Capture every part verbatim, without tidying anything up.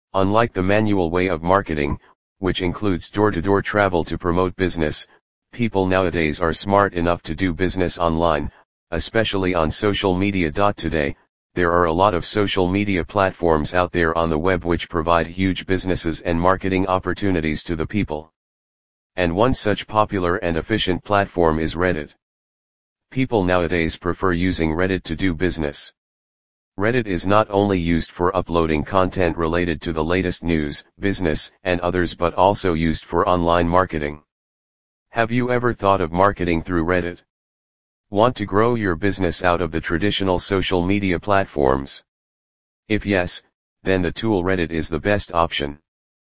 Unlike the manual way of marketing, which includes door-to-door travel to promote business, people nowadays are smart enough to do business online, especially on social media. Today, there are a lot of social media platforms out there on the web which provide huge businesses and marketing opportunities to the people. And one such popular and efficient platform is Reddit. People nowadays prefer using Reddit to do business. Reddit is not only used for uploading content related to the latest news, business, and others, but also used for online marketing. Have you ever thought of marketing through Reddit? Want to grow your business out of the traditional social media platforms? If yes, then the tool Reddit is the best option.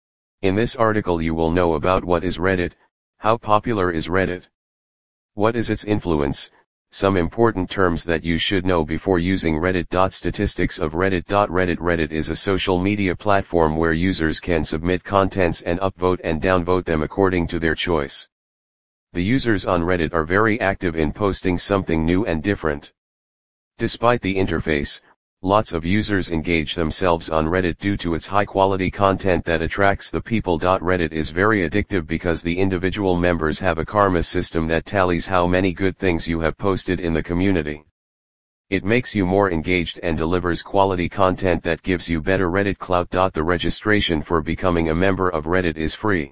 In this article you will know about what is Reddit, how popular is Reddit, what is its influence, some important terms that you should know before using Reddit. Statistics of Reddit. Reddit Reddit is a social media platform where users can submit contents and upvote and downvote them according to their choice. The users on Reddit are very active in posting something new and different. Despite the interface, lots of users engage themselves on Reddit due to its high-quality content that attracts the people. Reddit is very addictive because the individual members have a karma system that tallies how many good things you have posted in the community. It makes you more engaged and delivers quality content that gives you better Reddit clout. The registration for becoming a member of Reddit is free.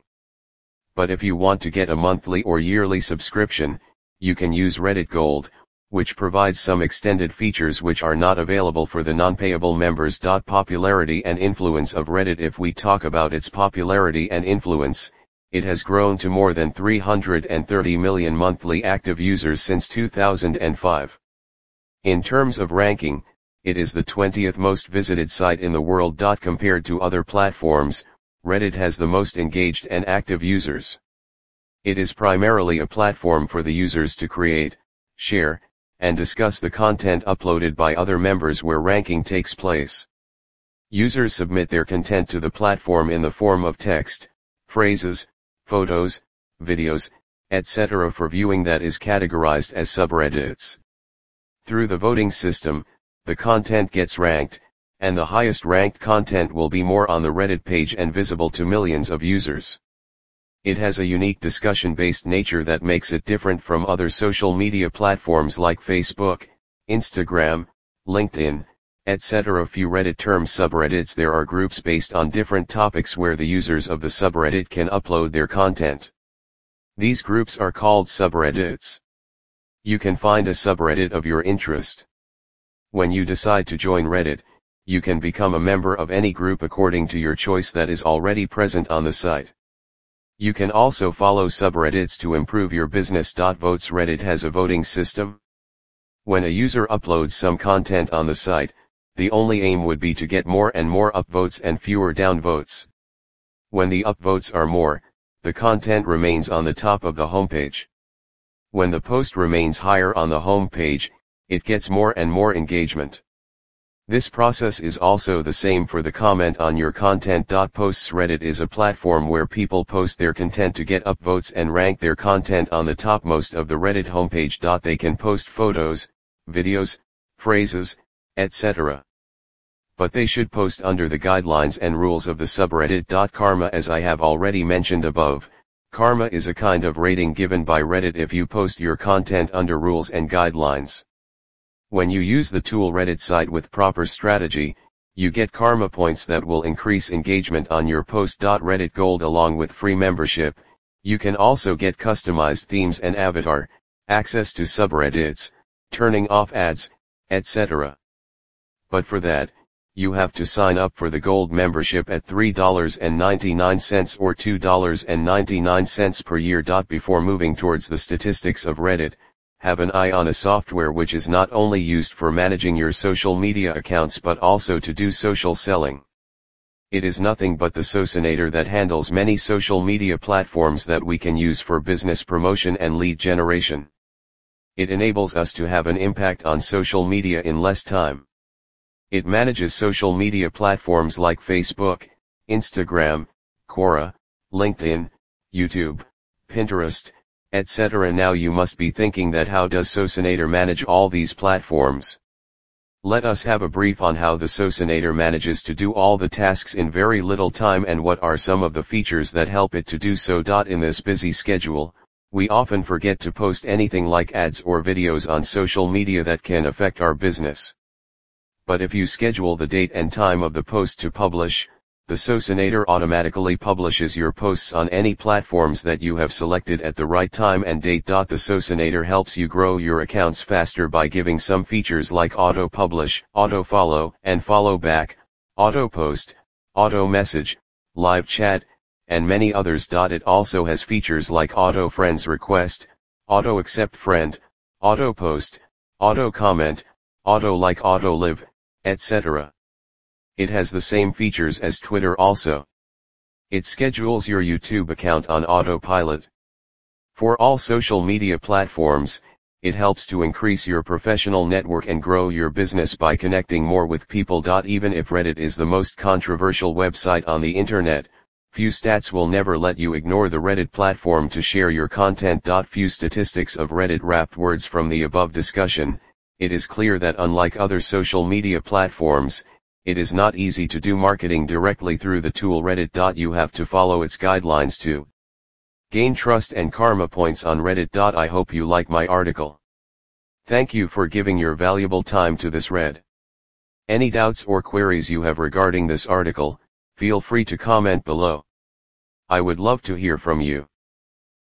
But if you want to get a monthly or yearly subscription, you can use Reddit Gold, which provides some extended features which are not available for the non-payable members. Popularity and influence of Reddit. If we talk about its popularity and influence, it has grown to more than three hundred thirty million monthly active users since two thousand five. In terms of ranking, it is the twentieth most visited site in the world. Compared to other platforms, Reddit has the most engaged and active users. It is primarily a platform for the users to create, share, and discuss the content uploaded by other members where ranking takes place. Users submit their content to the platform in the form of text, phrases, photos, videos, et cetera for viewing that is categorized as subreddits. Through the voting system, the content gets ranked, and the highest ranked content will be more on the Reddit page and visible to millions of users. It has a unique discussion-based nature that makes it different from other social media platforms like Facebook, Instagram, LinkedIn, et cetera. Few Reddit terms subreddits. There are groups based on different topics where the users of the subreddit can upload their content. These groups are called subreddits. You can find a subreddit of your interest. When you decide to join Reddit, you can become a member of any group according to your choice that is already present on the site. You can also follow subreddits to improve your business. Votes. Reddit has a voting system. When a user uploads some content on the site, the only aim would be to get more and more upvotes and fewer downvotes. When the upvotes are more, the content remains on the top of the homepage. When the post remains higher on the homepage, it gets more and more engagement. This process is also the same for the comment on your content. Posts. Reddit is a platform where people post their content to get upvotes and rank their content on the topmost of the Reddit homepage. They can post photos, videos, phrases, et cetera. But they should post under the guidelines and rules of the subreddit. Karma. As I have already mentioned above, karma is a kind of rating given by Reddit if you post your content under rules and guidelines. When you use the tool Reddit site with proper strategy, you get karma points that will increase engagement on your post. Reddit Gold. Along with free membership, you can also get customized themes and avatar, access to subreddits, turning off ads, et cetera. But for that, you have to sign up for the Gold membership at three dollars and ninety-nine cents or two dollars and ninety-nine cents per year. Before moving towards the statistics of Reddit, have an eye on a software which is not only used for managing your social media accounts but also to do social selling. It is nothing but the Socinator that handles many social media platforms that we can use for business promotion and lead generation. It enables us to have an impact on social media in less time. It manages social media platforms like Facebook, Instagram, Quora, LinkedIn, YouTube, Pinterest, et cetera. Now you must be thinking that how does Socinator manage all these platforms? Let us have a brief on how the Socinator manages to do all the tasks in very little time and what are some of the features that help it to do so. In this busy schedule, we often forget to post anything like ads or videos on social media that can affect our business. But if you schedule the date and time of the post to publish, the Socinator automatically publishes your posts on any platforms that you have selected at the right time and date. The Socinator helps you grow your accounts faster by giving some features like auto publish, auto follow and follow back, auto post, auto message, live chat, and many others. It also has features like auto friends request, auto accept friend, auto post, auto comment, auto like, auto live, et cetera. It has the same features as Twitter also. It schedules your YouTube account on autopilot. For all social media platforms, it helps to increase your professional network and grow your business by connecting more with people. Even if Reddit is the most controversial website on the internet, few stats will never let you ignore the Reddit platform to share your content. Few statistics of Reddit wrapped words from the above discussion. It is clear that unlike other social media platforms, it is not easy to do marketing directly through the tool Reddit. You have to follow its guidelines to gain trust and karma points on Reddit. I hope you like my article. Thank you for giving your valuable time to this read. Any doubts or queries you have regarding this article, feel free to comment below. I would love to hear from you.